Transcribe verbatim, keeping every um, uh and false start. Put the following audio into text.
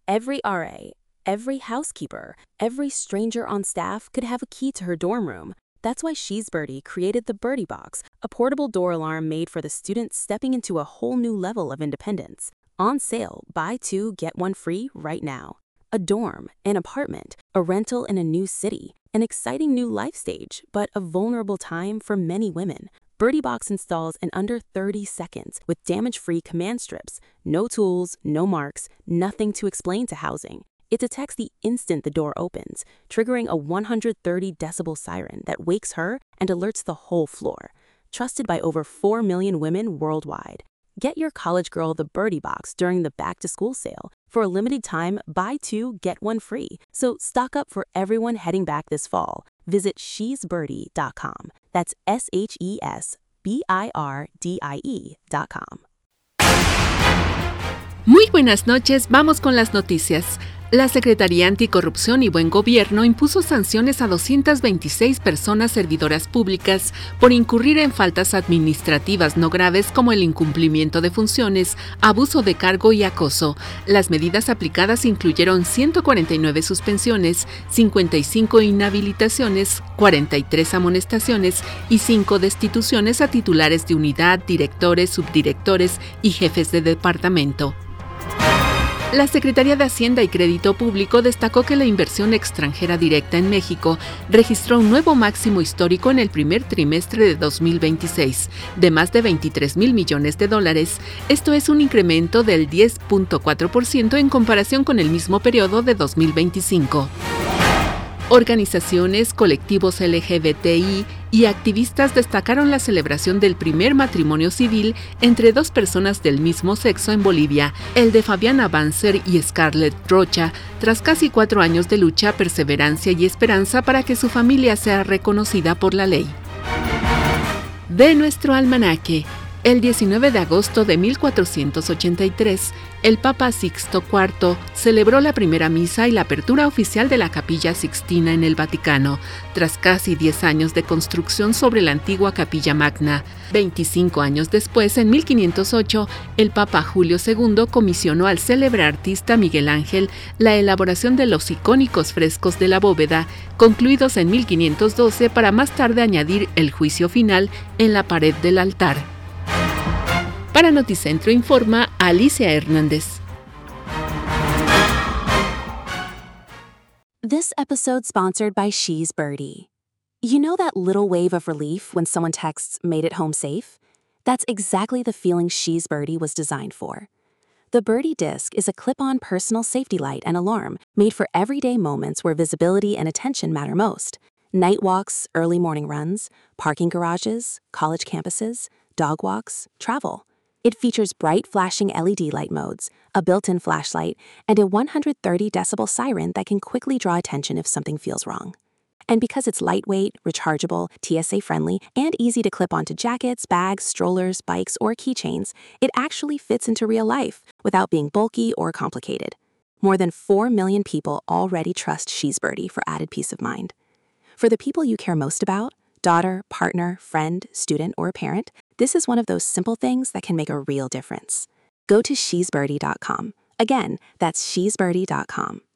Every R A, every housekeeper, every stranger on staff could have a key to her dorm room. That's why She's Birdie created the Birdie Box, a portable door alarm made for the students stepping into a whole new level of independence. On sale, buy two, get one free right now. A dorm, an apartment, a rental in a new city, an exciting new life stage, but a vulnerable time for many women. Birdie Box installs in under thirty seconds with damage-free command strips. No tools, no marks, nothing to explain to housing. It detects the instant the door opens, triggering a one hundred thirty decibel siren that wakes her and alerts the whole floor. Trusted by over four million women worldwide. Get your college girl the Birdie Box during the back-to-school sale. For a limited time, buy two, get one free. So stock up for everyone heading back this fall. Visit she's birdie dot com. That's S H E S B I R D I E dot com. Muy buenas noches, vamos con las noticias. La Secretaría Anticorrupción y Buen Gobierno impuso sanciones a doscientas veintiséis personas servidoras públicas por incurrir en faltas administrativas no graves como el incumplimiento de funciones, abuso de cargo y acoso. Las medidas aplicadas incluyeron ciento cuarenta y nueve suspensiones, cincuenta y cinco inhabilitaciones, cuarenta y tres amonestaciones y cinco destituciones a titulares de unidad, directores, subdirectores y jefes de departamento. La Secretaría de Hacienda y Crédito Público destacó que la inversión extranjera directa en México registró un nuevo máximo histórico en el primer trimestre de dos mil veintiséis, de más de veintitrés mil millones de dólares. Esto es un incremento del diez punto cuatro por ciento en comparación con el mismo periodo de dos mil veinticinco. Organizaciones, colectivos L G B T I y activistas destacaron la celebración del primer matrimonio civil entre dos personas del mismo sexo en Bolivia, el de Fabiana Banzer y Scarlett Rocha, tras casi cuatro años de lucha, perseverancia y esperanza para que su familia sea reconocida por la ley. De nuestro almanaque. El diecinueve de agosto de mil cuatrocientos ochenta y tres, el Papa Sixto cuarto celebró la primera misa y la apertura oficial de la Capilla Sixtina en el Vaticano, tras casi diez años de construcción sobre la antigua Capilla Magna. veinticinco años después, en mil quinientos ocho, el Papa Julio segundo comisionó al célebre artista Miguel Ángel la elaboración de los icónicos frescos de la bóveda, concluidos en mil quinientos doce para más tarde añadir el juicio final en la pared del altar. Para Noticentro informa Alicia Hernández. This episode sponsored by She's Birdie. You know that little wave of relief when someone texts, "Made it home safe"? That's exactly the feeling She's Birdie was designed for. The Birdie Disc is a clip-on personal safety light and alarm made for everyday moments where visibility and attention matter most. Night walks, early morning runs, parking garages, college campuses, dog walks, travel. It features bright flashing L E D light modes, a built-in flashlight, and a one hundred thirty decibel siren that can quickly draw attention if something feels wrong. And because it's lightweight, rechargeable, T S A-friendly, and easy to clip onto jackets, bags, strollers, bikes, or keychains, it actually fits into real life without being bulky or complicated. More than four million people already trust She's Birdie for added peace of mind. For the people you care most about, daughter, partner, friend, student, or parent, this is one of those simple things that can make a real difference. Go to she's birdie dot com. Again, that's she's birdie dot com.